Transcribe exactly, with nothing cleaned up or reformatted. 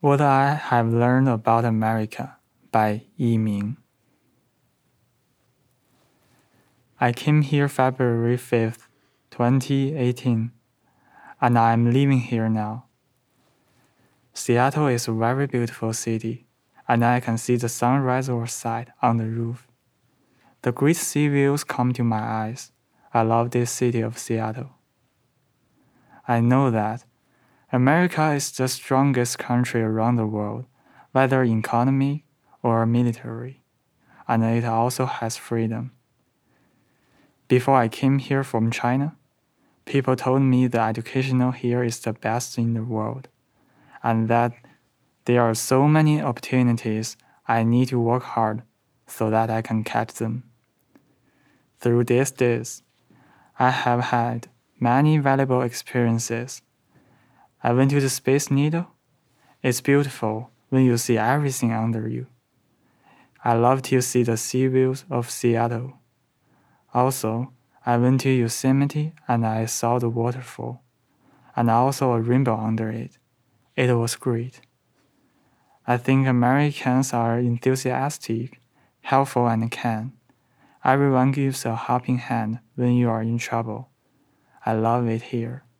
What I Have Learned About America by Yi Ming. I came here February fifth, twenty eighteen, and I am living here now. Seattle is a very beautiful city, and I can see the sunrise or set on the roof. The great sea views come to my eyes. I love this city of Seattle. I know that America is the strongest country around the world, whether in economy or military, and it also has freedom. Before I came here from China, people told me the educational here is the best in the world, and that there are so many opportunities I need to work hard so that I can catch them. Through these days, I have had many valuable experiences. I went to the Space Needle. It's beautiful when you see everything under you. I love to see the sea views of Seattle. Also, I went to Yosemite and I saw the waterfall, and also a rainbow under it. It was great. I think Americans are enthusiastic, helpful, and kind. Everyone gives a helping hand when you are in trouble. I love it here.